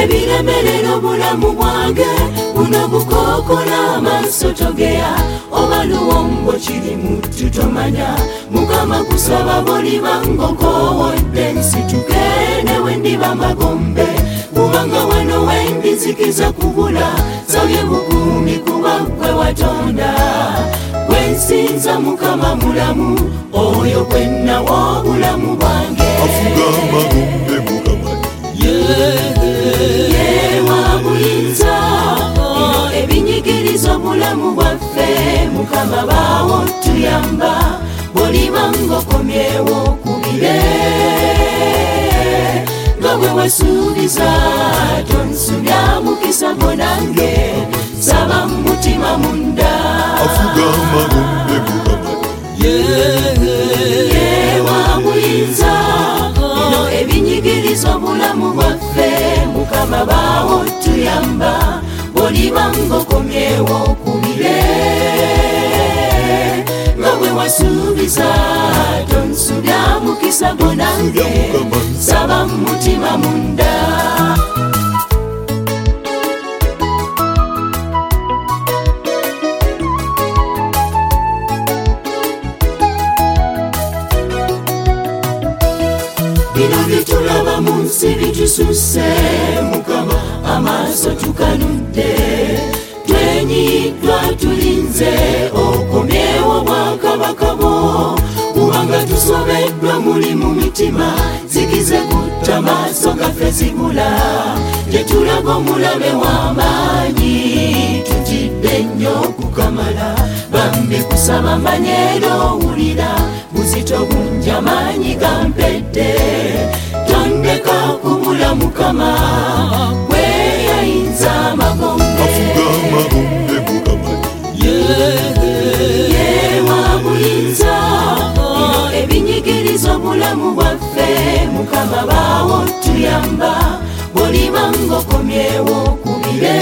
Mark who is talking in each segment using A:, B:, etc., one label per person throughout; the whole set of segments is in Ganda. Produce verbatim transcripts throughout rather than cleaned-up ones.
A: ebiremerera obulamu bwange buno bukokola amaaso togea oba luwombo kirimu tutomanya mukama kusaba boliba ng'okowodde nsituke ne wendiba magombe kubanga wano wendizikiza kubula sabye bukuumi kuba gwe watonda gwensinza mukama mulamu oyo gwennawa obulamu bwange
B: afuga amagombe mukama
A: yewa buyinza ebinyigiriza obulamu bwaffe mukama baawo tuyamba boliba ng'okomyewo kubire nga bwe wasuubiza tonsubya mukisa bonange saba mutima munda
B: afuga amagombe mukama
A: yewa buyinza bino ebinyigiriza obulamu bwaffe mukama baawo tuyamba boliba ng'okomyewo kubire nga bwe wasuubiza tonsubya mukisa bonange saba mutima munda bino bitulaba mu nsi bitususe mukama amaaso tukanudde twenyiddwa tulinze okomyewo bwakabaka bwo kubanga tusobeddwa muli mu mitima zikize kutta maaso gaffe zibula tetulaga omulabe w'amaanyi tutidde nnyo kukamala bambi kusaba mbanyeero owulira buzito bungi amaanyi gampedde tondeka kubula mukama weyayinza amagombe
B: afuga amagombe mukama
A: yewa buyinza bino ebinyigiriza obulamu bwaffe mukama baawo tuyamba boliba ng'okomyewo kubire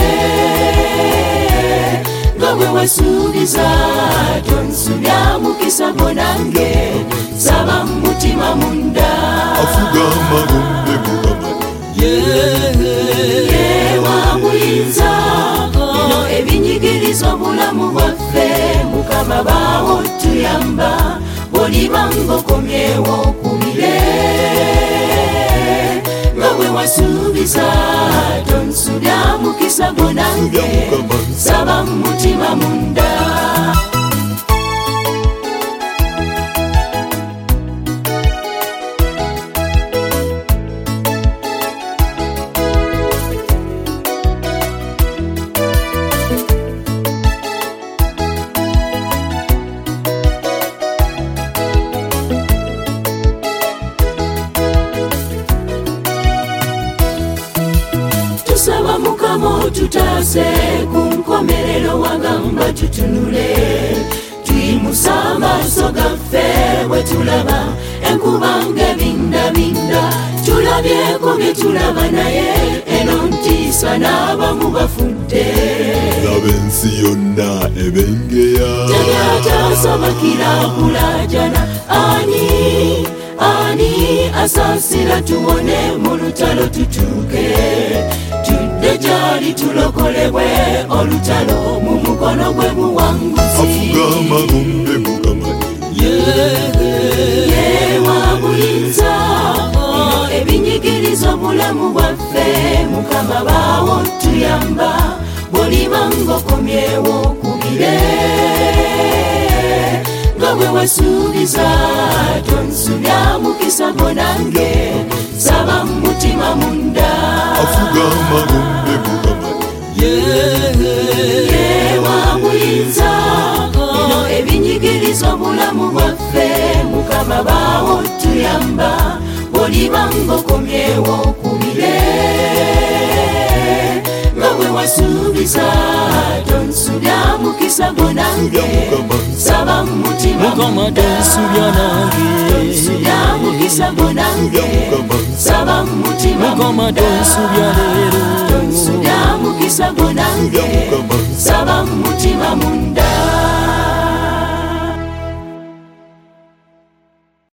A: nga bwe wasuubiza tonsubya mukisa bonange saba mutima munda
B: afuga amagombe mukama
A: yewa buyinza bino ebinyigiriza obulamu bwaffe mukama baawo tuyamba boliba ng'okomyewo kubire nga bwe wasuubiza tonsubya mukisa bonange saba mutima munda tusaba mukama otutaase ku nkomerero wagamba tutunule tuyimusa amaaso gaffe bwe tulaba enkubanga ebindabinda tulabyeko bye tulaba naye eno ntiisa n'abamu bafudde
B: laba ensi yonna ebengeya
A: tebyataasabakira kulajana ani ani asaasira tuwone mu lutalo tutuuke tudde gyali tulokolebwe olutalo mu mukono gwe buwanguzi
B: afuga amagombe mukama
A: yewa buyinza bino ebinyigiriza obulamu bwaffe mukama baawo tuyamba boliba ng'okomyewo kubire nga bwe wasuubiza tonsubya mukisa bonange saba mutima munda
B: afuga amagombe mukama
A: yewa buyinza bino ebinyigiriza obulamu bwaffe mukama baawo tuyamba boliba ng'okomyewo kubire nga bwe wasuubiza tonsubya mukisa bonange saba mutima munda tonsubya mukisa bonange saba mutima munda tonsubya mukisa bonange saba mutima munda